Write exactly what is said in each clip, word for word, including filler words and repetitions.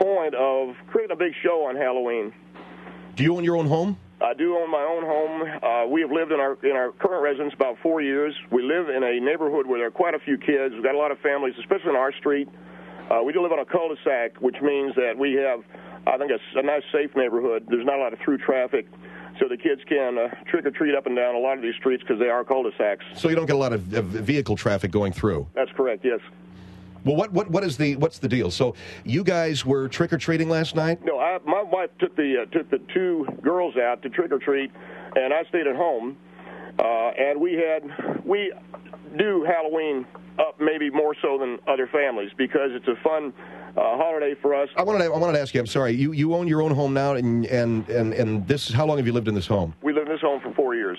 point of creating a big show on Halloween. Do you own your own home? I do own my own home. Uh, we have lived in our in our current residence about four years. We live in a neighborhood where there are quite a few kids. We've got a lot of families, especially on our street. Uh, we do live on a cul-de-sac, which means that we have, I think, a, a nice, safe neighborhood. There's not a lot of through traffic, so the kids can uh, trick-or-treat up and down a lot of these streets because they are cul-de-sacs. So you don't get a lot of uh, vehicle traffic going through? That's correct, yes. Well, what, what what is the what's the deal? So you guys were trick or treating last night? No, I, my wife took the uh, took the two girls out to trick or treat, and I stayed at home. Uh, and we had we do Halloween up maybe more so than other families because it's a fun uh, holiday for us. I wanted to, I wanted to ask you. I'm sorry. You you own your own home now, and and and and this. How long have you lived in this home? We lived in this home for four years.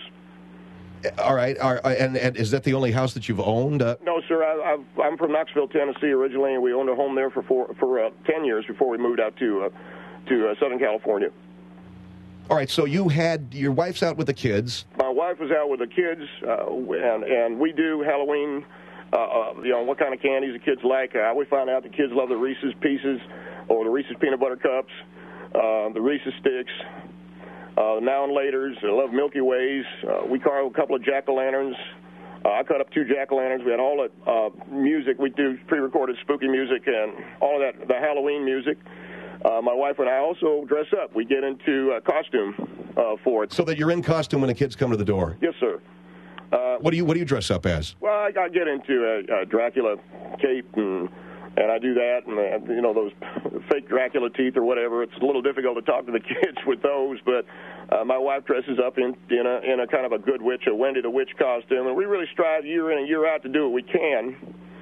All right, all right. And, and is that the only house that you've owned? Uh, no, sir. I, I've, I'm from Knoxville, Tennessee originally, and we owned a home there for four, for uh, ten years before we moved out to uh, to uh, Southern California. All right. So you had your wife's out with the kids. My wife was out with the kids, uh, and and we do Halloween. Uh, uh, you know what kind of candies the kids like. Uh, we found out the kids love the Reese's Pieces or the Reese's Peanut Butter Cups, uh, the Reese's Sticks. Uh, now and laters, I love Milky Ways. Uh, we carved a couple of jack-o'-lanterns. Uh, I cut up two jack-o'-lanterns. We had all that uh, music. We do pre-recorded spooky music and all of that, the Halloween music. Uh, my wife and I also dress up. We get into uh, costume uh, for it. So that you're in costume when the kids come to the door? Yes, sir. Uh, what do you What do you dress up as? Well, I, I get into a, a Dracula cape and... And I do that, and, uh, you know, those fake Dracula teeth or whatever. It's a little difficult to talk to the kids with those, but uh, my wife dresses up in in a, in a kind of a good witch, a Wendy the Witch costume, and we really strive year in and year out to do what we can.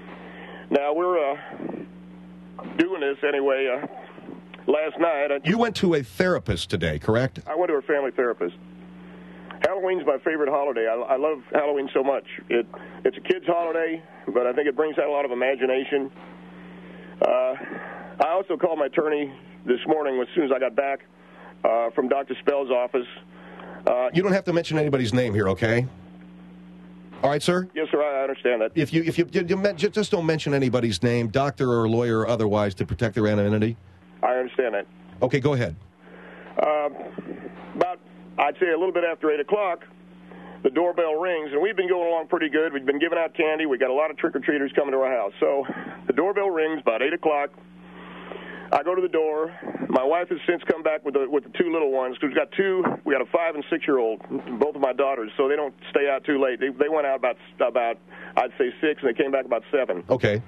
Now, we're uh, doing this anyway. Uh, last night... I, you went to a therapist today, correct? I went to a family therapist. Halloween's my favorite holiday. I, I love Halloween so much. It It's a kid's holiday, but I think it brings out a lot of imagination. Uh, I also called my attorney this morning as soon as I got back uh, from Doctor Spell's office. Uh, you don't have to mention anybody's name here, okay? All right, sir? Yes, sir, I understand that. If you if you, you, you just don't mention anybody's name, doctor or lawyer or otherwise, to protect their anonymity. I understand that. Okay, go ahead. Uh, about, I'd say a little bit after eight o'clock, the doorbell rings, and we've been going along pretty good. We've been giving out candy. We've got a lot of trick-or-treaters coming to our house. So the doorbell rings about eight o'clock. I go to the door. My wife has since come back with the with the two little ones. We've got two. We got a five and six-year-old, both of my daughters, so they don't stay out too late. They, they went out about, about, I'd say, six, and they came back about seven. Okay.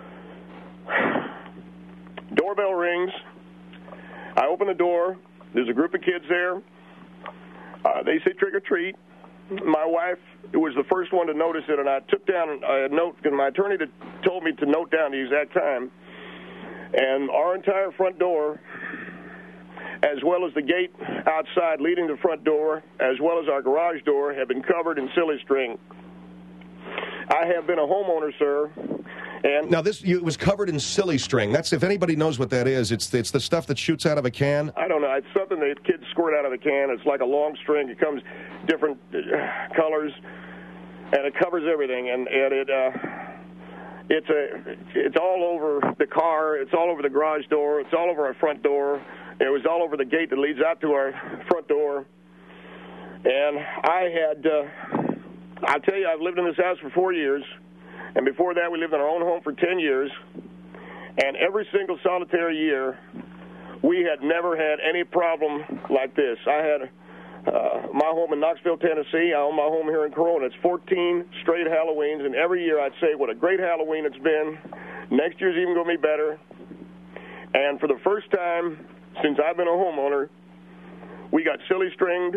Doorbell rings. I open the door. There's a group of kids there. Uh, they say trick-or-treat. My wife was the first one to notice it, and I took down a note, because my attorney told me to note down the exact time. And our entire front door, as well as the gate outside leading to the front door, as well as our garage door, have been covered in silly string. I have been a homeowner, sir. And now, this you, it was covered in silly string. That's, if anybody knows what that is, it's it's the stuff that shoots out of a can. I don't know. It's something that kids squirt out of the can. It's like a long string. It comes different uh, colors, and it covers everything. And, and it uh, it's a it's all over the car. It's all over the garage door. It's all over our front door. It was all over the gate that leads out to our front door. And I had, uh, I'll tell you, I've lived in this house for four years. And before that, we lived in our own home for ten years. And every single solitary year, we had never had any problem like this. I had uh, my home in Knoxville, Tennessee. I own my home here in Corona. It's fourteen straight Halloweens. And every year I'd say, what a great Halloween it's been. Next year's even going to be better. And for the first time since I've been a homeowner, we got silly stringed.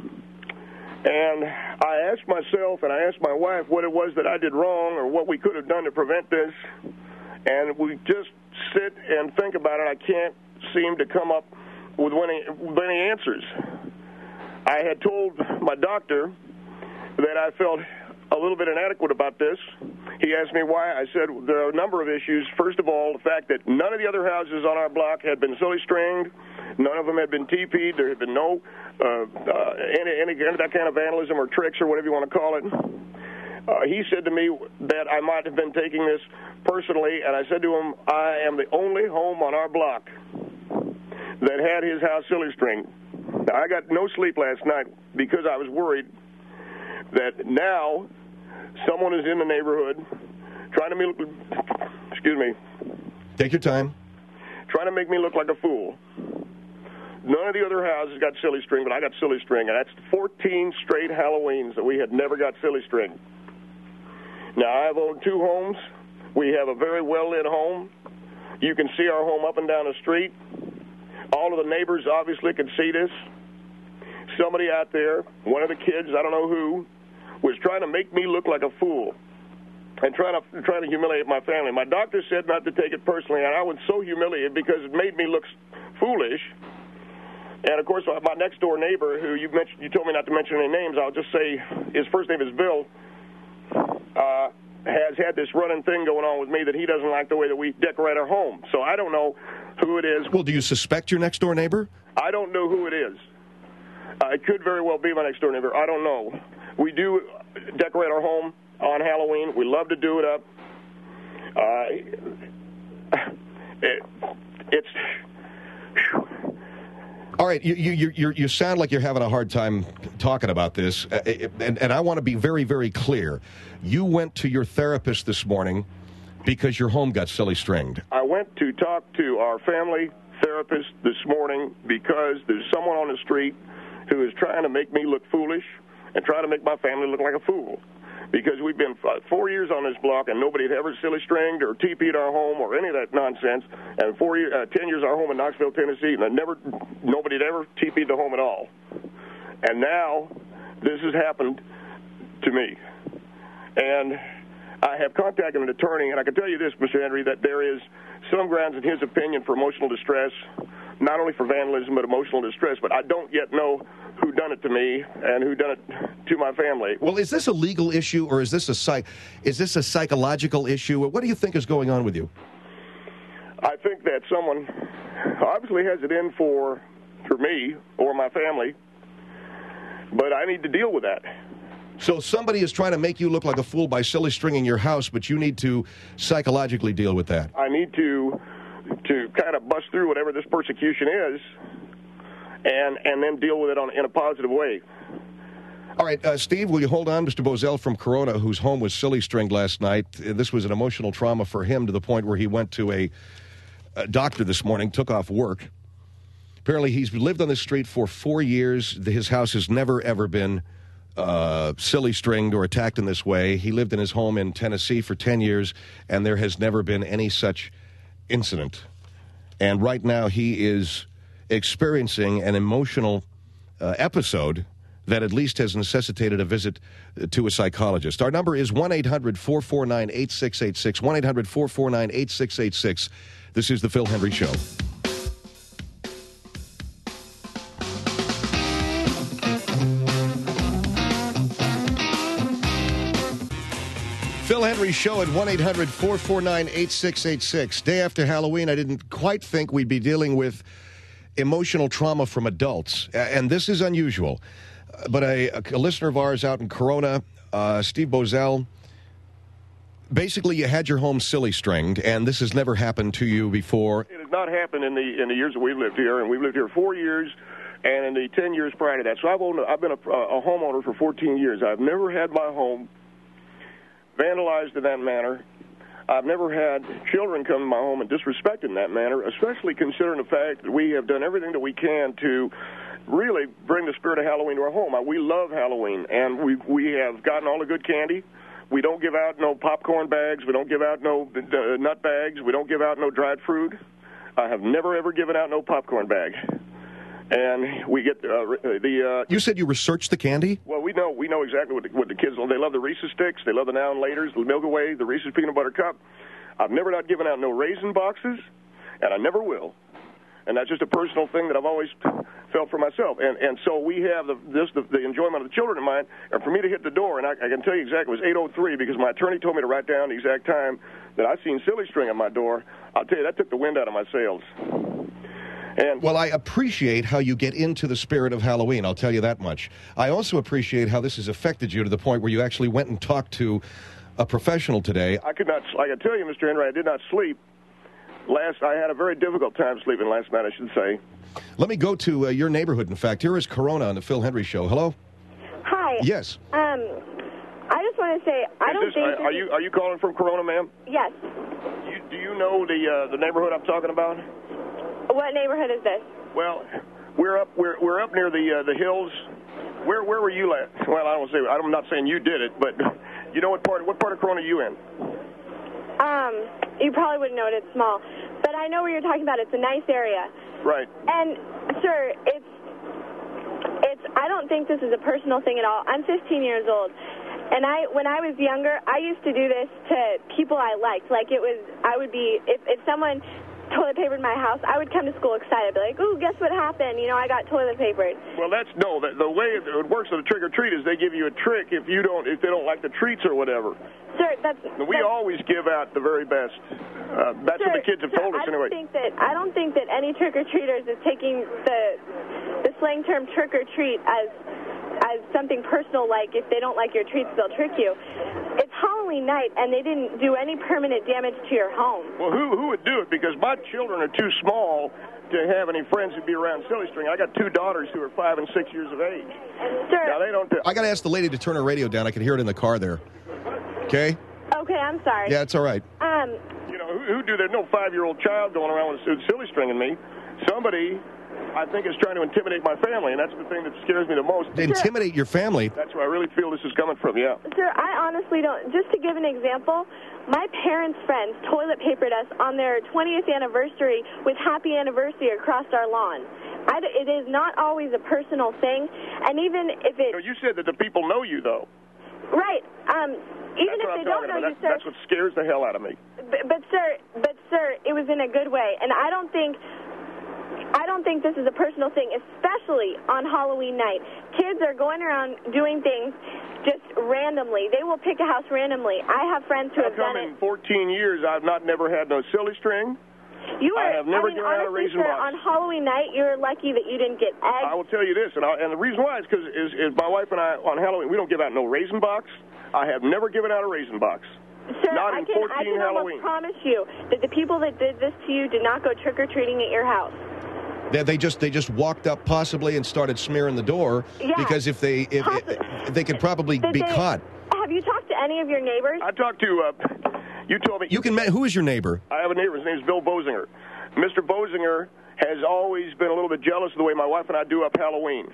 And I asked myself and I asked my wife what it was that I did wrong or what we could have done to prevent this. And we just sit and think about it. I can't seem to come up with any, with any answers. I had told my doctor that I felt a little bit inadequate about this. He asked me why. I said there are a number of issues. First of all, the fact that none of the other houses on our block had been silly stringed. None of them had been T P'd. There had been no uh, uh, any, any that kind of vandalism or tricks or whatever you want to call it. Uh, he said to me that I might have been taking this personally, and I said to him, I am the only home on our block that had his house silly string. Now, I got no sleep last night because I was worried that now someone is in the neighborhood trying to make, excuse me. Take your time. Trying to make me look like a fool. None of the other houses got silly string, but I got silly string, and that's fourteen straight Halloweens that we had never got silly string. Now, I've owned two homes. We have a very well-lit home. You can see our home up and down the street. All of the neighbors obviously can see this. Somebody out there, one of the kids, I don't know who, was trying to make me look like a fool and trying to trying to humiliate my family. My doctor said not to take it personally, and I was so humiliated because it made me look foolish. And, of course, my next-door neighbor, who you mentioned, you told me not to mention any names, I'll just say his first name is Bill, uh, has had this running thing going on with me that he doesn't like the way that we decorate our home. So I don't know who it is. Well, do you suspect your next-door neighbor? I don't know who it is. Uh, it could very well be my next-door neighbor. I don't know. We do decorate our home on Halloween. We love to do it up. Uh, it, it's... Whew. All right, you, you, you, you sound like you're having a hard time talking about this, uh, and, and I want to be very, very clear. You went to your therapist this morning because your home got silly stringed. I went to talk to our family therapist this morning because there's someone on the street who is trying to make me look foolish and trying to make my family look like a fool. Because we've been four years on this block, and nobody had ever silly stringed or T P'd our home or any of that nonsense. And four year, uh, ten years our home in Knoxville, Tennessee, and I never, nobody had ever T P'd the home at all. And now this has happened to me. And I have contacted an attorney, and I can tell you this, Mister Henry, that there is some grounds in his opinion for emotional distress, not only for vandalism but emotional distress. But I don't yet know who done it to me and who done it to my family. Well, is this a legal issue or is this a psych? Is this a psychological issue? What do you think is going on with you? I think that someone obviously has it in for for me or my family, but I need to deal with that. So somebody is trying to make you look like a fool by silly stringing your house, but you need to psychologically deal with that. I need to to kind of bust through whatever this persecution is and and then deal with it on, in a positive way. All right, uh, Steve, will you hold on? Mister Bozell from Corona, whose home was silly stringed last night. This was an emotional trauma for him to the point where he went to a, a doctor this morning, took off work. Apparently, he's lived on this street for four years. His house has never, ever been uh, silly stringed or attacked in this way. He lived in his home in Tennessee for ten years, and there has never been any such incident. And right now, he is experiencing an emotional uh, episode that at least has necessitated a visit to a psychologist. Our number is one eight hundred four four nine eight six eight six, one eight hundred four four nine eight six eight six. This is The Phil Hendrie Show. Phil Hendrie Show at one eight hundred four four nine eight six eight six. Day after Halloween, I didn't quite think we'd be dealing with emotional trauma from adults, and this is unusual. But a, a listener of ours out in Corona, uh, Steve Bozell, basically you had your home silly stringed, and this has never happened to you before. It has not happened in the in the years that we've lived here, and we've lived here four years, and in the ten years prior to that. So I've owned, I've been a, a homeowner for fourteen years. I've never had my home vandalized in that manner. I've never had children come to my home and disrespect in that manner, especially considering the fact that we have done everything that we can to really bring the spirit of Halloween to our home. We love Halloween, and we we have gotten all the good candy. We don't give out no popcorn bags. We don't give out no uh, nut bags. We don't give out no dried fruit. I have never, ever given out no popcorn bag. And we get uh, the... Uh, you said you researched the candy? Well, we know we know exactly what the, what the kids love. They love the Reese's Sticks. They love the Now and Laters, the Milky Way, the Reese's Peanut Butter Cup. I've never not given out no raisin boxes, and I never will. And that's just a personal thing that I've always felt for myself. And and so we have the, this the, the enjoyment of the children in mind. And for me to hit the door, and I, I can tell you exactly, it was eight oh three because my attorney told me to write down the exact time that I seen silly string at my door. I'll tell you, that took the wind out of my sails. And well, I appreciate how you get into the spirit of Halloween, I'll tell you that much. I also appreciate how this has affected you to the point where you actually went and talked to a professional today. I could not, I can tell you, Mister Henry, I did not sleep last I had a very difficult time sleeping last night, I should say. Let me go to uh, your neighborhood, in fact. Here is Corona on the Phil Hendry Show. Hello? Hi. Yes. Um, I just want to say, I Is don't this, think... Are, are you are you calling from Corona, ma'am? Yes. You, do you know the uh, the neighborhood I'm talking about? What neighborhood is this? Well, we're up we're we're up near the uh, the hills. Where where were you at? Well, I don't say I'm not saying you did it, but you know what part what part of Corona are you in? Um, you probably wouldn't know it. It's small. But I know where you're talking about. It's a nice area. Right. And, sir, it's... It's. I don't think this is a personal thing at all. I'm fifteen years old. And I, when I was younger, I used to do this to people I liked. Like, it was... I would be... If, if someone... toilet papered my house, I would come to school excited, be like, ooh, guess what happened? You know, I got toilet papered. Well, that's, no, the, the way it, it works with a trick-or-treat is they give you a trick if you don't, if they don't like the treats or whatever. Sir, that's... We that's, always give out the very best. Uh, that's sir, what the kids have sir, told us I anyway. Don't think that, I don't think that any trick-or-treaters is taking the, the slang term trick-or-treat as... as something personal, like if they don't like your treats, they'll trick you. It's Halloween night, and they didn't do any permanent damage to your home. Well, who who would do it? Because my children are too small to have any friends who'd be around Silly String. I got two daughters who are five and six years of age. Sir, now, they don't do I got to ask the lady to turn her radio down. I can hear it in the car there. Okay? Okay, I'm sorry. Yeah, it's all right. Um, You know, who, who do? There's no five-year-old child going around with Silly String and me. Somebody... I think is trying to intimidate my family, and that's the thing that scares me the most. Intimidate your family? That's where I really feel this is coming from, yeah. Sir, I honestly don't. Just to give an example, my parents' friends toilet papered us on their twentieth anniversary with happy anniversary across our lawn. I, it is not always a personal thing, and even if it... No, you said that the people know you, though. Right. Um, even that's if they don't know about. you, that's, sir... That's what scares the hell out of me. But, but, sir, but, sir, it was in a good way, and I don't think... I don't think this is a personal thing, especially on Halloween night. Kids are going around doing things just randomly. They will pick a house randomly. I have friends who How have come done it. in fourteen years I've not never had no Silly String? You are, I have never I mean, given out a honestly, raisin sir, box. on Halloween night, you're lucky that you didn't get eggs. I will tell you this, and, I, and the reason why is because is, is my wife and I, on Halloween, we don't give out no raisin box. I have never given out a raisin box. Sir, not I in can, fourteen I can Halloween. almost promise you that the people that did this to you did not go trick-or-treating at your house. They, they just they just walked up possibly and started smearing the door Yeah. because if they if, if they could probably Did be they- caught. Have you talked to any of your neighbors? I talked to, uh, you told me. You can. ma- Who is your neighbor? I have a neighbor. His name's Bill Bosinger. Mister Bosinger has always been a little bit jealous of the way my wife and I do up Halloween.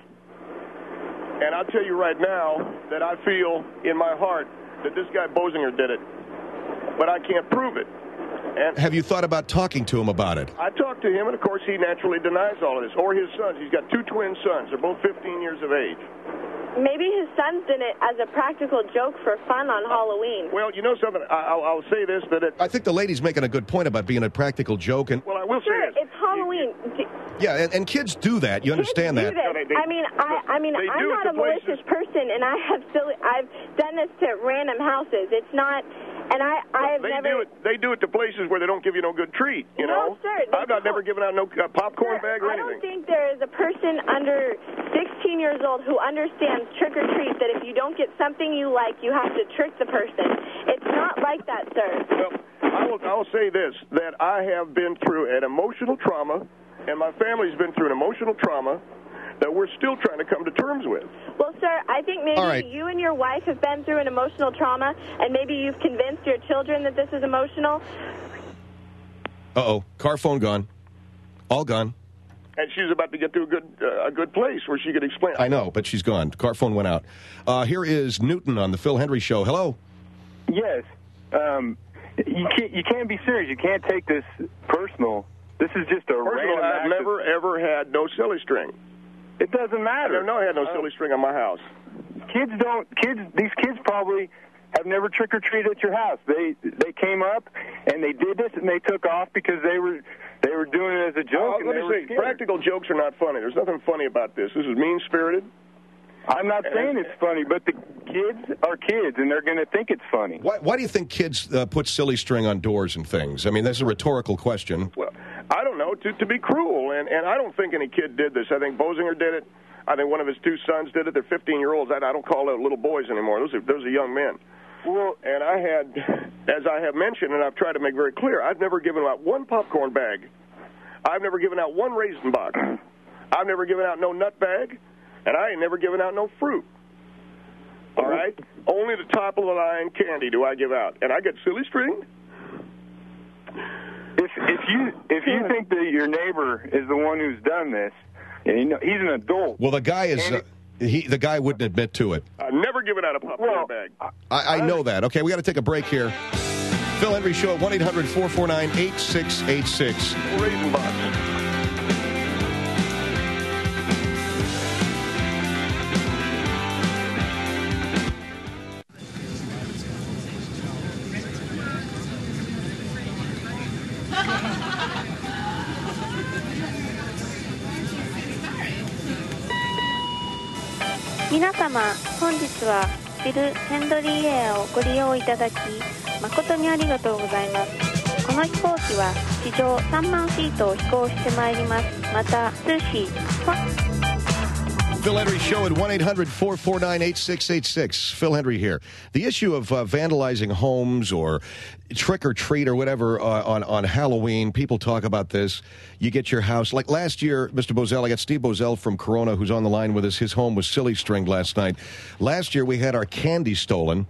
And I'll tell you right now that I feel in my heart that this guy Bosinger did it. But I can't prove it. And Have you thought about talking to him about it? I talked to him, and of course he naturally denies all of this. Or his sons. He's got two twin sons. They're both fifteen years of age. Maybe his sons did it as a practical joke for fun on Halloween. Well, you know something? I, I'll, I'll say this, that it... I think the lady's making a good point about being a practical joke. And Well, I will Sure, say this. it's Halloween. D- yeah, and, and kids do that. You understand Kids do that? this. No, they- they- I mean, I, I mean, they I'm do it not to a malicious places- person, and I have still, I've done this to random houses. It's not, and I, I have they never. do it. They do it to places where they don't give you no good treat. You No, know, sir, they I've not don't. never given out no uh, popcorn Sir, bag or I don't anything. think there is a person under sixteen years old who understands trick or treat. That if you don't get something you like, you have to trick the person. It's not like that, sir. Well, I will. I will say this: that I have been through an emotional trauma, and my family's been through an emotional trauma that we're still trying to come to terms with. Well, sir, I think maybe All right. you and your wife have been through an emotional trauma, and maybe you've convinced your children that this is emotional. Uh-oh. Car phone gone. All gone. And she's about to get to a good uh, a good place where she could explain. I know, but she's gone. Car phone went out. Uh, here is Newton on the Phil Hendry Show. Hello. Yes. Um, you can't you can't be serious. You can't take this personal. This is just a First of all, random I've act of- never ever had no silly string. It doesn't I matter. never know I had no Uh, silly string on my house. Kids don't. Kids. These kids probably have never trick or treated at your house. They they came up and they did this and they took off because they were they were doing it as a joke. Uh, and let they me were say, scared. practical jokes are not funny. There's nothing funny about this. This is mean-spirited. I'm not saying it's funny, but the kids are kids and they're going to think it's funny. Why, why do you think kids uh, put silly string on doors and things? I mean, that's a rhetorical question. Well, I don't know, to, to be cruel, and, and I don't think any kid did this. I think Bosinger did it. I think one of his two sons did it. They're fifteen-year-olds. I, I don't call them little boys anymore. Those are, those are young men. Well, and I had, as I have mentioned, and I've tried to make very clear, I've never given out one popcorn bag. I've never given out one raisin box. I've never given out no nut bag, and I ain't never given out no fruit. All right? Only the top of the line candy do I give out, and I get silly string. If if you if you think that your neighbor is the one who's done this, and you know, he's an adult. Well, the guy is. Uh, he the guy wouldn't admit to it. I've never given out a popcorn well, bag. I, I know that. Okay, we got to take a break here. Phil Hendrie Show at one eight hundred four four nine eight six eight six. Raisin box. 皆様、本日はフィル・ヘンドリーエアをご利用いただき誠にありがとうございます。この飛行機は地上さんまんフィートを飛行してまいります。また通信 Phil Hendrie Show at one eight hundred four four nine eight six eight six. Phil Hendrie here. The issue of uh, vandalizing homes or trick or treat or whatever uh, on, on Halloween, people talk about this. You get your house. Like last year, Mister Bozell, I got Steve Bozell from Corona, who's on the line with us. His home was silly stringed last night. Last year, we had our candy stolen.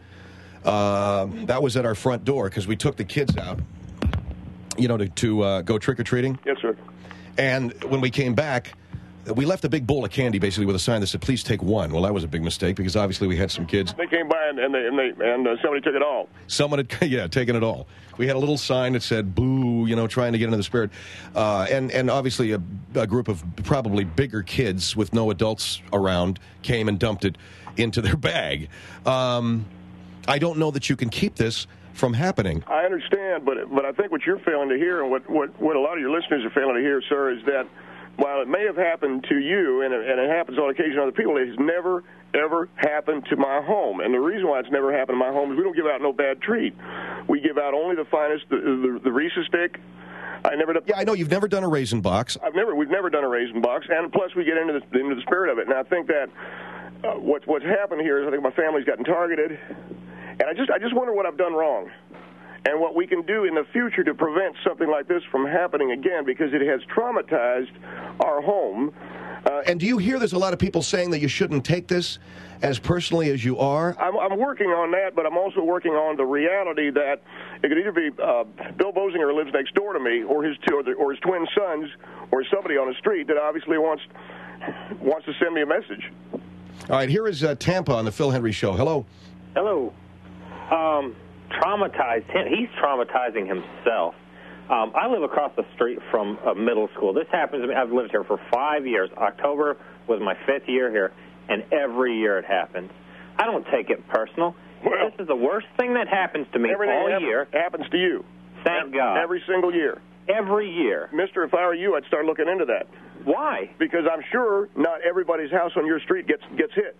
Uh, that was at our front door because we took the kids out, you know, to, to uh, go trick or treating. Yes, sir. And when we came back, we left a big bowl of candy, basically, with a sign that said, please take one. Well, that was a big mistake, because obviously we had some kids. They came by, and and, they, and, they, and uh, somebody took it all. Someone had, yeah, taken it all. We had a little sign that said, boo, you know, trying to get into the spirit. Uh, and, and obviously a, a group of probably bigger kids with no adults around came and dumped it into their bag. Um, I don't know that you can keep this from happening. I understand, but but I think what you're failing to hear, and what, what, what a lot of your listeners are failing to hear, sir, is that while it may have happened to you, and it, and it happens on occasion to other people, it has never, ever happened to my home. And the reason why it's never happened to my home is we don't give out no bad treat. We give out only the finest, the, the, the Reese's stick. I never. Yeah, I know you've never done a raisin box. I've never. We've never done a raisin box, and plus we get into the into the spirit of it. And I think that uh, what's what's happened here is I think my family's gotten targeted, and I just I just wonder what I've done wrong. And what we can do in the future to prevent something like this from happening again, because it has traumatized our home. Uh, and do you hear there's a lot of people saying that you shouldn't take this as personally as you are? I'm, I'm working on that, but I'm also working on the reality that it could either be uh, Bill Bozinger lives next door to me, or his two, or, the, or his twin sons, or somebody on the street that obviously wants wants to send me a message. All right, here is uh, Tampa on the Phil Hendrie Show. Hello. Hello. Um... Traumatized him. He's traumatizing himself. Um, I live across the street from a middle school. This happens to me. I've lived here for five years. October was my fifth year here, and every year it happens. I don't take it personal. Well, this is the worst thing that happens to me all happens, year. Happens to you. Thank every, God. Every single year. Every year. Mister, if I were you, I'd start looking into that. Why? Because I'm sure not everybody's house on your street gets gets hit.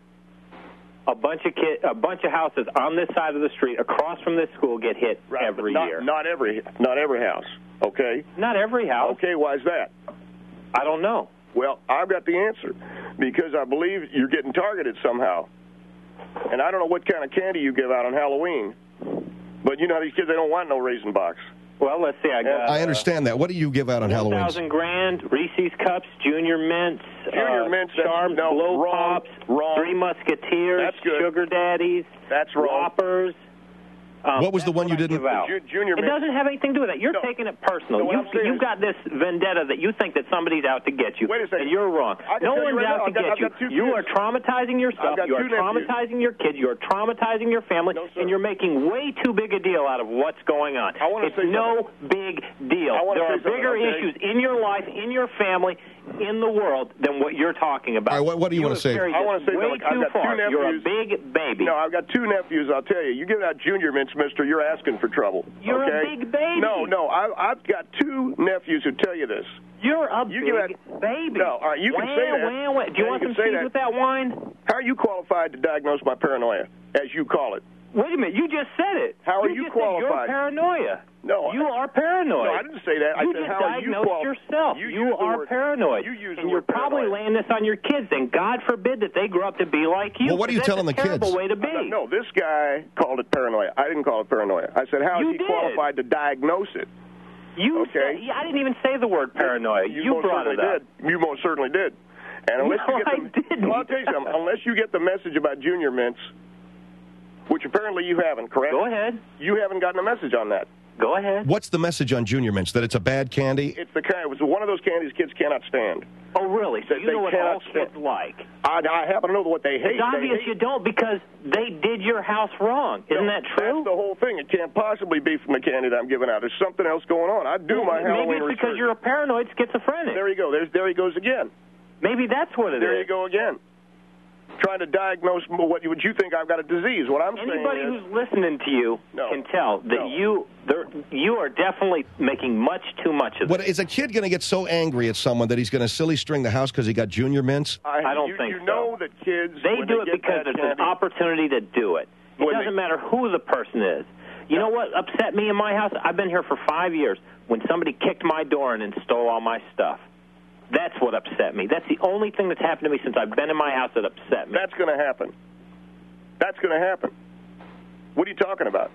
A bunch of kid, a bunch of houses on this side of the street, across from this school, get hit right, every not, year. Not every, not every house. Okay. Not every house. Okay. Why is that? I don't know. Well, I've got the answer, because I believe you're getting targeted somehow, and I don't know what kind of candy you give out on Halloween, but you know these kids, they don't want no raisin box. Well, let's see. I got. I understand that. What do you give out on Halloween? Thousand grand, Reese's cups, Junior Mints, Junior uh, Mints, Sharp, no, Blow wrong, Pops, wrong. Three Musketeers, That's good. Sugar Daddies, That's wrong. Whoppers. Um, what was the one you didn't? Ju- Junior It Mints. doesn't have anything to do with that. You're No. taking it personal. No, what you, I'm saying you've is- got this vendetta that you think that somebody's out to get you. Wait a second. And you're wrong. I can No tell you one's right out now, to I've got- get I've you. got two You kids. are traumatizing yourself. I've got You are two nephews. traumatizing your kids. You are traumatizing your family. No, sir. and you're making way too big a deal out of what's going on. I wanna it's say no big deal. I wanna There are say something, bigger okay? issues in your life, in your family, in the world than what you're talking about. All right, what- what do you wanna have say? carried I this wanna say way something. I've too got two far. You're a nephews. big baby. No, I've got two nephews. I'll tell you. You give out Junior Mints, Mister, you're asking for trouble. You're a okay? big baby. No, no, I, I've got two nephews who tell you this. You're a You big give out- baby. No, all right, you can wah, say that. Wah, wah. Do you Yeah, want you some can say cheese that. with that wine? How are you qualified to diagnose my paranoia, as you call it? Wait a minute. You just said it. How are you, you just qualified? Said you're paranoia. No, you are paranoid. No, I didn't say that. I you said, just how are you diagnosed qual- yourself. You, you use the are word, paranoid. You use the and word you're probably paranoid. laying this on your kids. And God forbid that they grow up to be like you. Well, what are you That's telling a the kids? terrible way to be. Uh, no, this guy called it paranoia. I didn't call it paranoia. I said, how You is he did. qualified to diagnose it? You Okay. said, I didn't even say the word paranoia. You, You most brought it certainly up. did. You most certainly did. And unless No, you get I the, didn't. Well, I'll tell you something. Unless you get the message about Junior Mints, which apparently you haven't, correct? Go ahead. You haven't gotten a message on that. Go ahead. What's the message on Junior Mints? That it's a bad candy? It's the kind. It was one of those candies kids cannot stand. Oh, really? So They- you they know what cannot all kids stand. like. I, I happen to know what they hate. It's obvious they hate. you don't because they did your house wrong. Isn't No, that true? That's the whole thing. It can't possibly be from the candy that I'm giving out. There's something else going on. I do Well, my maybe Halloween it's research. because you're a paranoid schizophrenic. There you go. There's there he goes again. Maybe that's what it There is. you go again. Trying to diagnose what you would you think I've got a disease. What I'm Anybody saying is, who's listening to you No. can tell that No. you there, you are definitely making much too much of What, this. is a kid going to get so angry at someone that he's going to silly string the house because he got Junior Mints? I, I don't you, think you so. know that kids They when do they it get because that it's candy, an opportunity to do it. It When doesn't they- matter who the person is. You know what upset me in my house? I've been here for five years. When somebody kicked my door in and stole all my stuff. That's what upset me. That's the only thing that's happened to me since I've been in my house that upset me. That's going to happen. That's going to happen. What are you talking about?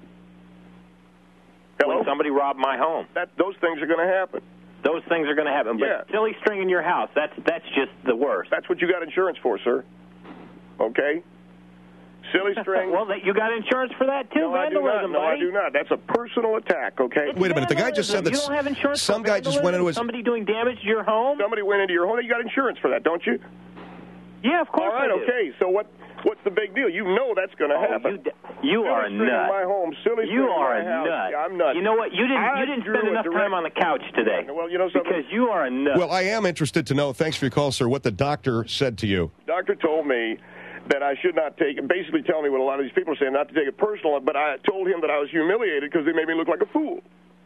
Hello? When somebody robbed my home. That those things are going to happen. Those things are going to happen. But Yeah. silly string in your house, that's that's just the worst. That's what you got insurance for, sir. Okay? Silly string. Well, that, you got insurance for that too, no, I do not. vandalism, No, I buddy. do not. That's a personal attack, okay? Wait a minute, the guy just said Vandalism. that You don't have insurance some for guy just went vandalism? into his... Somebody doing damage to your home? Somebody went into your home. You got insurance for that, don't you? Yeah, of course All right, I do. okay. So what? What's the big deal? You know that's going to Oh, happen. you, d- you Silly are a string in nut. my home. Silly You string in are my a house. nut. Yeah, I'm nuts. You know what? You didn't. I You didn't drew spend a enough direct- time on the couch today. Well, you know something? Because you are a nut. Well, I am interested to know, thanks for your call, sir, what the doctor said to you. Doctor told me that I should not take it, basically telling me what a lot of these people are saying, not to take it personal, but I told him that I was humiliated because they made me look like a fool.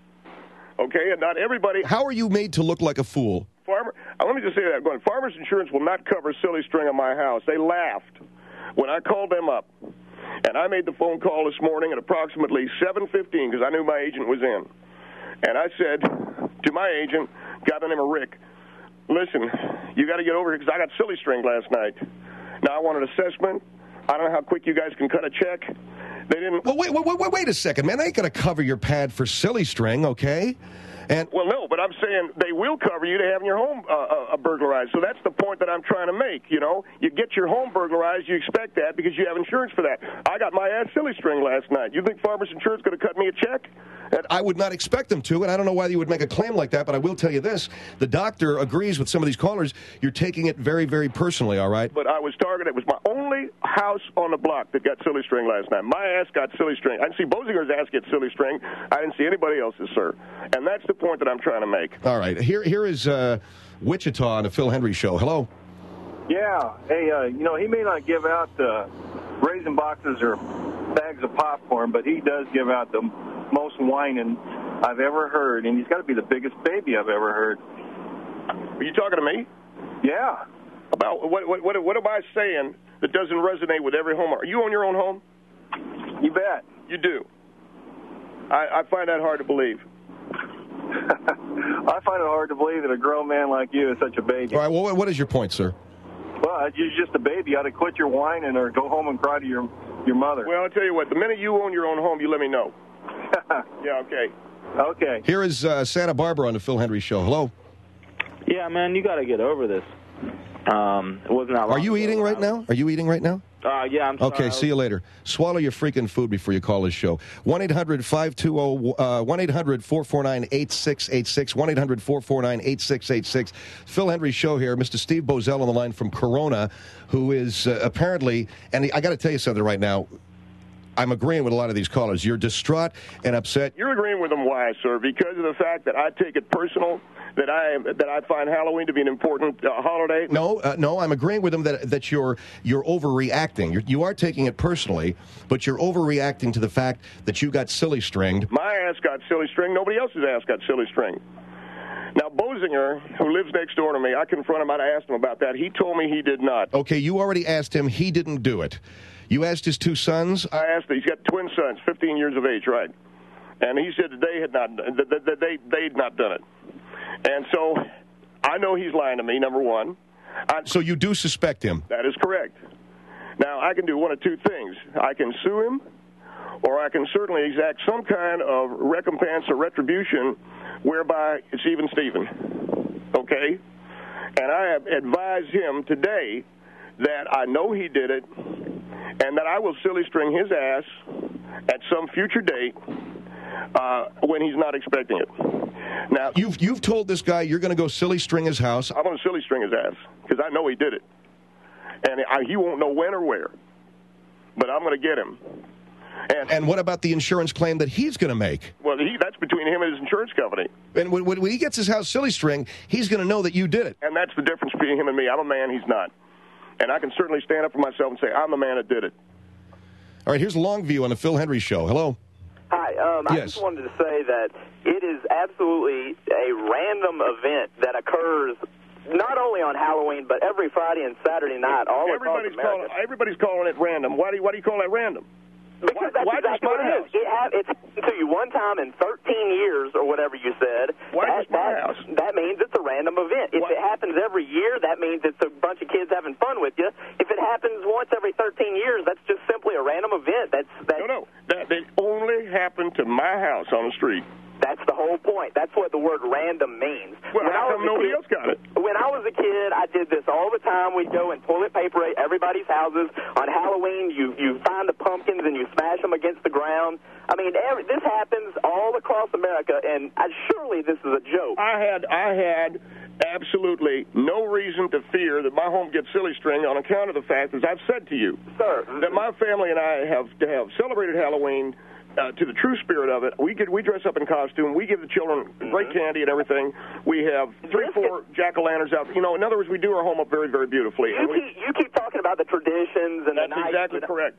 Okay, and not everybody... How are you made to look like a fool? Farmer, uh, let me just say that. Going, Farmers Insurance will not cover silly string on my house. They laughed when I called them up. And I made the phone call this morning at approximately seven fifteen because I knew my agent was in. And I said to my agent, guy by the name of Rick, listen, you got to get over here because I got silly string last night. Now I want an assessment. I don't know how quick you guys can cut a check. They didn't. Well, wait, wait, wait, wait a second, man. I ain't going to cover your pad for silly string, okay? And Well, no, but I'm saying they will cover you to having your home uh, uh, burglarized. So that's the point that I'm trying to make. You know, you get your home burglarized, you expect that because you have insurance for that. I got my ass silly string last night. You think Farmers Insurance going to cut me a check? And I would not expect them to, and I don't know why you would make a claim like that, but I will tell you this. The doctor agrees with some of these callers. You're taking it very, very personally, all right? But I was targeted. It was my only house on the block that got silly string last night. My ass got silly string. I didn't see Bozinger's ass get silly string. I didn't see anybody else's, sir. And that's the point that I'm trying to make. All right. Here, here is uh, Wichita on the Phil Hendry Show. Hello. Yeah. Hey, uh, you know, he may not give out uh, raisin boxes or bags of popcorn, but he does give out the most whining I've ever heard, and he's got to be the biggest baby I've ever heard. Are you talking to me? Yeah. About what, what, what, what am I saying that doesn't resonate with every homeowner? Are you own your own home? You bet. You do. I, I find that hard to believe. I find it hard to believe that a grown man like you is such a baby. All right. Well, what is your point, sir? Well, you're just a baby. You ought to quit your whining or go home and cry to your your mother. Well, I'll tell you what. The minute you own your own home, you let me know. Yeah, okay. Okay. Here is uh, Santa Barbara on the Phil Hendry Show. Hello. Yeah, man, you got to get over this. Um, it wasn't that long Are you ago eating right when I now? Are you eating right now? Uh, yeah, I'm sorry. Okay, see you later. Swallow your freaking food before you call this show. one eight hundred five two zero, uh, one eight hundred four four nine eight six eight six, one eight hundred four four nine eight six eight six. Phil Hendry Show here. Mister Steve Bozell on the line from Corona, who is uh, apparently, and I got to tell you something right now, I'm agreeing with a lot of these callers. You're distraught and upset. You're agreeing with them. Why, sir? Because of the fact that I take it personal, that I that I find Halloween to be an important uh, holiday. No, uh, no, I'm agreeing with them that that you're you're overreacting. You're, you are taking it personally, but you're overreacting to the fact that you got silly stringed. My ass got silly string. Nobody else's ass got silly string. Now, Bozinger, who lives next door to me, I confronted him. I asked him about that. He told me he did not. Okay, you already asked him. He didn't do it. You asked his two sons? I asked him. He's got twin sons, fifteen years of age, right? And he said that they had not, that that they they'd not done it. And so I know he's lying to me, number one. I, so you do suspect him? That is correct. Now, I can do one of two things. I can sue him, or I can certainly exact some kind of recompense or retribution whereby it's even Steven. Okay? And I have advised him today that I know he did it and that I will silly string his ass at some future date uh, when he's not expecting it. Now, you've you've told this guy you're going to go silly string his house. I'm going to silly string his ass because I know he did it, and I, he won't know when or where. But I'm going to get him. And, and what about the insurance claim that he's going to make? Well, he, that's between him and his insurance company. And when, when he gets his house silly string, he's going to know that you did it. And that's the difference between him and me. I'm a man, he's not. And I can certainly stand up for myself and say, I'm the man that did it. All right, here's Longview on the Phil Henry Show. Hello. Hi. Um, I yes. just wanted to say that it is absolutely a random event that occurs not only on Halloween, but every Friday and Saturday night all everybody's across America. Calling, everybody's calling it random. Why do you, why do you call that random? Because why, that's why exactly what it is. It ha- it's happened to you one time in thirteen years or whatever you said. Why that, just my that, house? That means it's a random event. If why? it happens every year, that means it's a bunch of kids having fun with you. If it happens once every thirteen years, that's just simply a random event. That's, that's No, no. That, that only happened to my house on the street. That's the whole point. That's what the word random means. Well, when how I come was nobody kid, else got it? When I was a kid, I did this all the time. We'd go and toilet paper everybody's houses. On Halloween, you, you find the pumpkins and you smash them against the ground. I mean, every, this happens all across America, and I, surely this is a joke. I had, I had absolutely no reason to fear that my home gets silly string on account of the fact, as I've said to you, Sir, that my family and I have, have celebrated Halloween Uh, to the true spirit of it. We get, we dress up in costume. We give the children great mm-hmm. candy and everything. We have three, four jack-o'-lanterns out. You know, in other words, we do our home up very, very beautifully. You, we, keep, you keep talking about the traditions and that's the nights. exactly correct.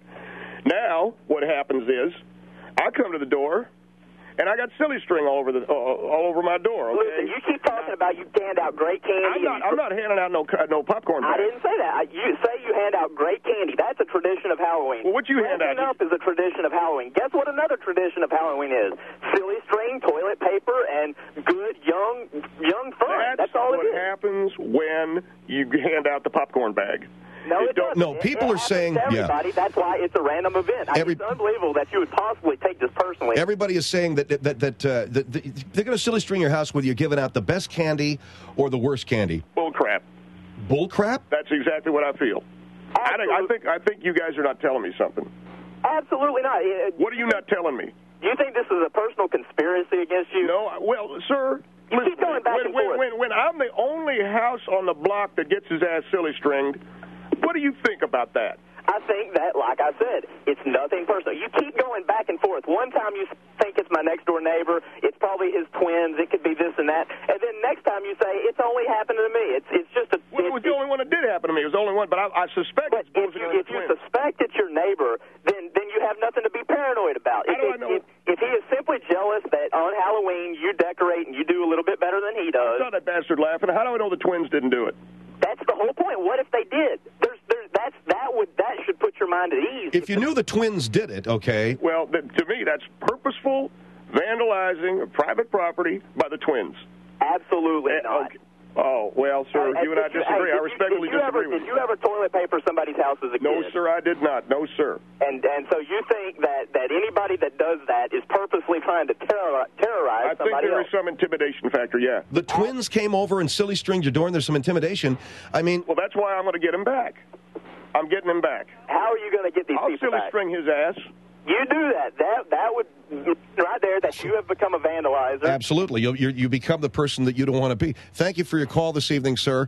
Now, what happens is, I come to the door, and I got silly string all over the uh, all over my door. Okay? Listen, you keep talking about you hand out great candy. I'm not. I'm not handing out no no popcorn bags. I didn't say that. I, you say you hand out great candy. That's a tradition of Halloween. Well, what you hand out? Dressing up is a tradition of Halloween. Guess what another tradition of Halloween is? Silly string, toilet paper, and good young young fun. That's, That's all what it is. happens when you hand out the popcorn bag. No, it doesn't. No, people it, are saying, to everybody. yeah. That's why it's a random event. I Every, mean, it's unbelievable that you would possibly take this personally. Everybody is saying that that that, uh, that, that they're going to silly string your house whether you're giving out the best candy or the worst candy. Bull crap. Bull crap? That's exactly what I feel. I think, I think I think you guys are not telling me something. Absolutely not. What are you not telling me? Do you think this is a personal conspiracy against you? No. Well, sir. You listen, keep going back when, and when, forth. when, when I'm the only house on the block that gets his ass silly stringed, what do you think about that? I think that, like I said, it's nothing personal. You keep going back and forth. One time you think it's my next-door neighbor. It's probably his twins. It could be this and that. And then next time you say, it's only happened to me. It's it's just a... Well, it was the only one that did happen to me. It was the only one, but I, I suspect but it's both if you, of if you suspect it's your neighbor, then, then you have nothing to be paranoid about. How If, do I if, know? if, if he is simply jealous that on Halloween you decorate and you do a little bit better than he I does... saw that bastard laughing. How do I know the twins didn't do it? That's the whole point. What if they did? There's, there's, that's, that would, that should put your mind at ease. If you knew the twins did it, okay. Well, th- to me, that's purposeful vandalizing of private property by the twins. Absolutely Uh, not. okay. Oh, well, sir, Hey, you and I did you- disagree. hey, I did you- respectfully did you ever, disagree with Did you. you ever toilet paper somebody's house as a No, kid? sir, I did not. No, sir. And and so you think that, that anybody that does that is purposely trying to terror, terrorize I think somebody there else? is some intimidation factor, yeah. The twins came over and silly stringed your door, and there's some intimidation. I mean, Well, that's why I'm going to get him back. I'm getting him back. How are you going to get these I'll people silly back? string his ass. You do that. That that would right there that you have become a vandalizer. absolutely. You you you become the person that you don't want to be. Thank you for your call this evening, sir.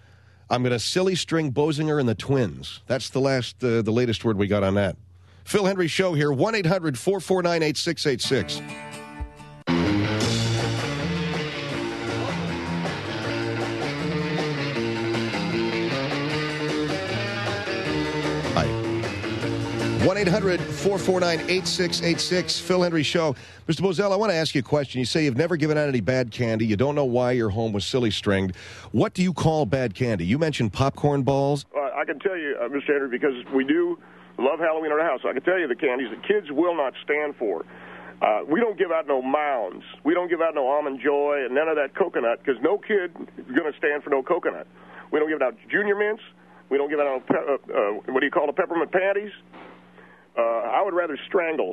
I'm going to silly string Bozinger and the twins. That's the last, uh, the latest word we got on that. Phil Henry Show here, one eight hundred four four nine eight six eight six. Hi. one eight hundred four four nine eight six eight six, Phil Hendrie Show. Mister Bozell, I want to ask you a question. You say you've never given out any bad candy. You don't know why your home was silly-stringed. What do you call bad candy? You mentioned popcorn balls. Uh, I can tell you, uh, Mister Hendrie, because we do love Halloween at our house. I can tell you the candies the kids will not stand for. Uh, we don't give out no Mounds. We don't give out no Almond Joy and none of that coconut, because no kid is going to stand for no coconut. We don't give out Junior Mints. We don't give out no, pe- uh, uh, what do you call the peppermint patties. Uh, I would rather strangle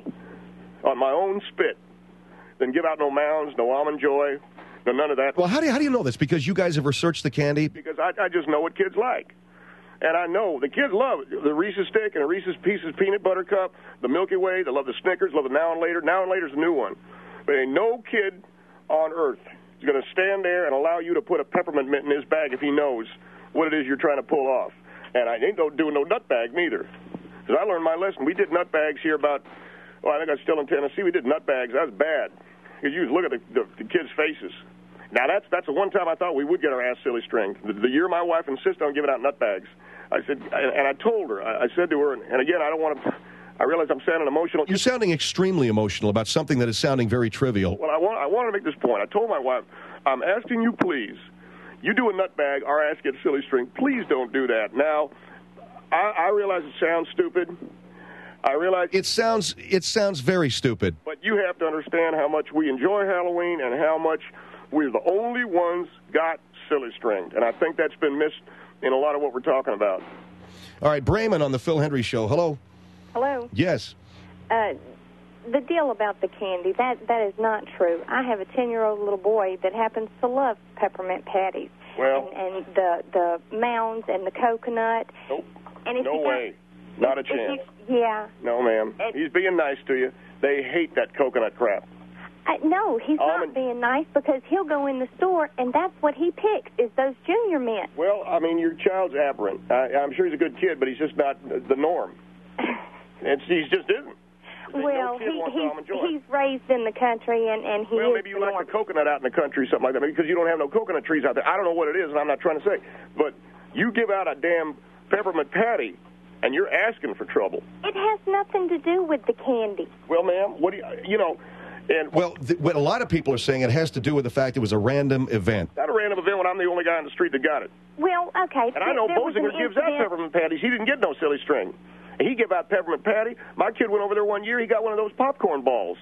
on my own spit than give out no Mounds, no Almond Joy, no none of that. Well, how do you, how do you know this? Because you guys have researched the candy? Because I, I just know what kids like. And I know the kids love the Reese's Stick and the Reese's Pieces Peanut Butter Cup, the Milky Way. They love the Snickers, love the Now and Later. Now and Later's a new one. But ain't no kid on earth is going to stand there and allow you to put a peppermint mint in his bag if he knows what it is you're trying to pull off. And I ain't no, doing no nut bag neither. Because I learned my lesson. We did nut bags here about, well, I think I was still in Tennessee. We did nut bags. That was bad. Because you just look at the, the, the kids' faces. Now, that's that's the one time I thought we would get our ass silly stringed. The, the year my wife insisted on giving out nut bags. I said, and I told her, I said to her, and again, I don't want to, I realize I'm sounding emotional. You're sounding extremely emotional about something that is sounding very trivial. Well, I want, I want to make this point. I told my wife, I'm asking you, please, you do a nut bag, our ass gets silly string. Please don't do that. Now, I, I realize it sounds stupid. I realize it sounds it sounds very stupid. But you have to understand how much we enjoy Halloween and how much we're the only ones got silly stringed, and I think that's been missed in a lot of what we're talking about. All right, Brayman on the Phil Hendrie Show. Hello. Hello. Yes. Uh, the deal about the candy, that that is not true. I have a ten-year-old little boy that happens to love peppermint patties. Well, and, and the the Mounds and the coconut. Nope. And if no you way. Not a if chance. You, yeah. No, ma'am. It, He's being nice to you. They hate that coconut crap. I, no, he's Almond. not being nice because he'll go in the store and that's what he picks is those Junior Mints. Well, I mean, your child's aberrant. I, I'm sure he's a good kid, but he's just not the norm. It's, he's just isn't. Well, no kid he, wants he's, Almond Joy. he's raised in the country, and, and he well, is maybe you the like norm. the coconut out in the country, something like that, because you don't have no coconut trees out there. I don't know what it is, and I'm not trying to say. But you give out a damn peppermint patty, and you're asking for trouble. It has nothing to do with the candy. Well, ma'am, what do you, you know... And well, th- what a lot of people are saying, it has to do with the fact it was a random event. Not a random event when I'm the only guy on the street that got it. Well, okay. And I know there was Bozinger an gives incident. out peppermint patties. He didn't get no silly string. He gave out peppermint patty. My kid went over there one year. He got one of those popcorn balls.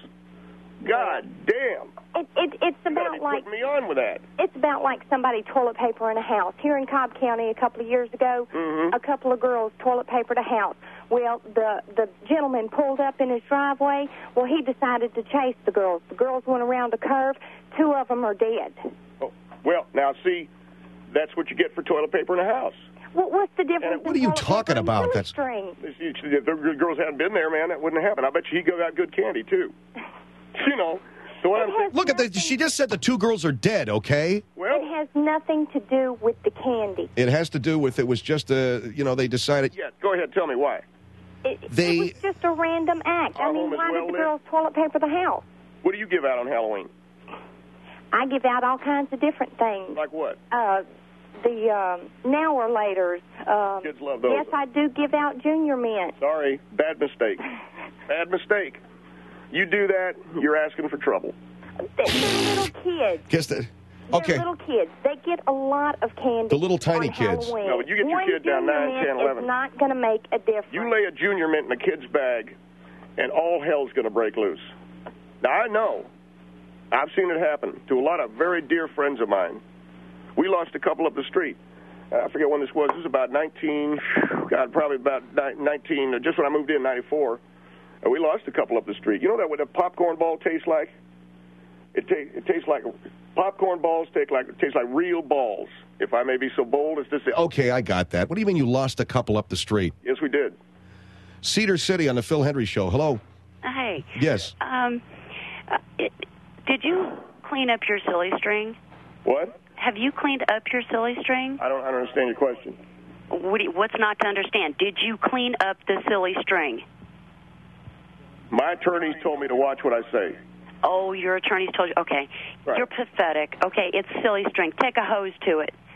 God damn. It, it, it's you about be like putting me on with that. It's about like somebody toilet paper in a house. Here in Cobb County a couple of years ago, mm-hmm. a couple of girls toilet papered a house. Well, the the gentleman pulled up in his driveway. Well, he decided to chase the girls. The girls went around a curve. Two of them are dead. Oh, well, now see, that's what you get for toilet paper in a house. Well, what's the difference? What are you talking about? That's string. If the girls hadn't been there, man, that wouldn't have happened. I bet you he got good candy too. You know. So what I'm saying, look at that. She just said the two girls are dead. Okay. Well, it has nothing to do with the candy. It has to do with it was just a you know they decided. Yeah. Go ahead. Tell me why. It, they, it was just a random act. Our I mean, home is why well did the lit. girls toilet paper the house? What do you give out on Halloween? I give out all kinds of different things. Like what? Uh, the um, now or laters. Um, Kids love those. Yes, I do give out Junior Mint. Sorry, bad mistake. Bad mistake. You do that, you're asking for trouble. They're little kids. Guess that. Okay. They're little kids. They get a lot of candy. The little tiny on kids. Halloween. No, but you get your One kid down Junior nine, Mint ten, eleven. It's not going to make a difference. You lay a Junior Mint in a kid's bag, and all hell's going to break loose. Now, I know. I've seen it happen to a lot of very dear friends of mine. We lost a couple up the street. Uh, I forget when this was. This was about nineteen, God, probably about nineteen, just when I moved in, ninety-four. And we lost a couple up the street. You know that what a popcorn ball tastes like? It, ta- it tastes like, popcorn balls taste like, taste like real balls, if I may be so bold as to say. Okay, I got that. What do you mean you lost a couple up the street? Yes, we did. Cedar City on the Phil Hendrie Show. Hello. Hey. Yes. Um, uh, it, did you clean up your silly string? What? Have you cleaned up your silly string? I don't, I don't understand your question. What do you, what's not to understand? Did you clean up the silly string? My attorneys told me to watch what I say. Oh, your attorneys told you. Okay. Right. You're pathetic. Okay, it's silly string. Take a hose to it.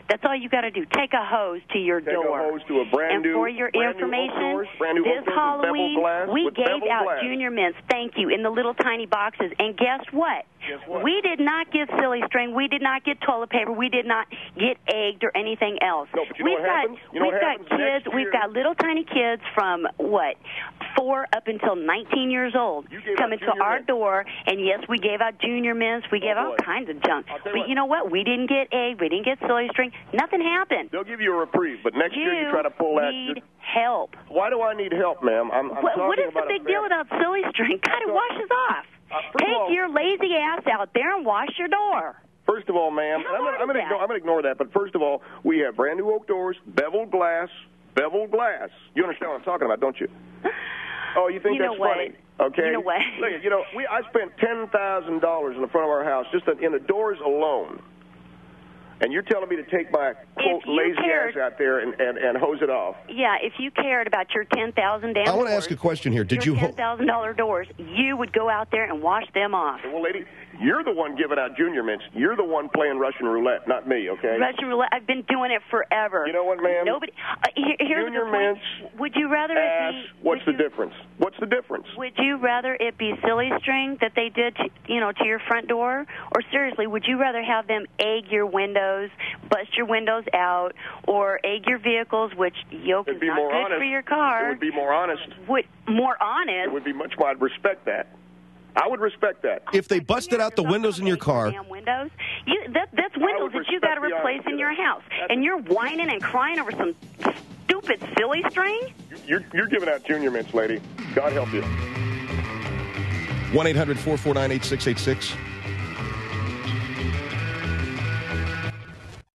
That's all you got to do. Take a hose to your Take door. a hose to a brand and new, for your brand information, new doors, brand new this doors Halloween, with bevel glass, we with gave bevel out glass. Junior Mints, thank you, in the little tiny boxes. And guess what? Guess what? We did not get silly string. We did not get toilet paper. We did not get egged or anything else. No, but you know we've what got, happens? You know we've what got happens kids. next We've year? got little tiny kids from, what, four up until nineteen years old You gave coming out to Junior our Mints. door. And, yes, we gave out Junior Mints. We gave Oh, out boy. kinds of junk. I'll tell you But what. you know what? We didn't get egg. We didn't get silly string. Nothing happened. They'll give you a reprieve, but next You year you try to pull that. need help. Why do I need help, ma'am? I'm, I'm What, talking what is the about big a deal fam- about silly string? God, it talking- washes off. Uh, first of Take all- your lazy ass out there and wash your door. First of all, ma'am, How and I'm hard gonna, I'm, is gonna that? ignore, I'm gonna ignore that. But first of all, we have brand new oak doors, beveled glass, beveled glass. You understand what I'm talking about, don't you? Oh, you think You know that's what? funny? Okay. You know what? Look, you know, we I spent ten thousand dollars in the front of our house just in the doors alone. And you're telling me to take my quote you lazy cared- ass out there and, and, and hose it off? Yeah, if you cared about your ten thousand damn I want to doors, ask a question here. Did your you ten ho- thousand dollar doors, you would go out there and wash them off. Well, lady, you're the one giving out Junior Mints. You're the one playing Russian roulette, not me, okay? Russian roulette. I've been doing it forever. You know what, ma'am? Nobody. Uh, here, here's Junior the point. Mints, Would you rather Ass, it be? what's would the you, difference? What's the difference? Would you rather it be silly string that they did, to, you know, to your front door, or seriously, would you rather have them egg your windows, bust your windows out, or egg your vehicles, which yoke It'd is be not more good honest. for your car? It would be more honest. Would more honest? It would be much more. I'd respect that. I would respect that. If they busted out the windows in your car, Damn windows. You, that, that's windows would that you got to respect the replace honesty in your of that. house, That's- and you're whining and crying over some stupid silly string. You're, you're giving out Junior Mints, lady. God help you. one eight hundred four four nine eight six eight six.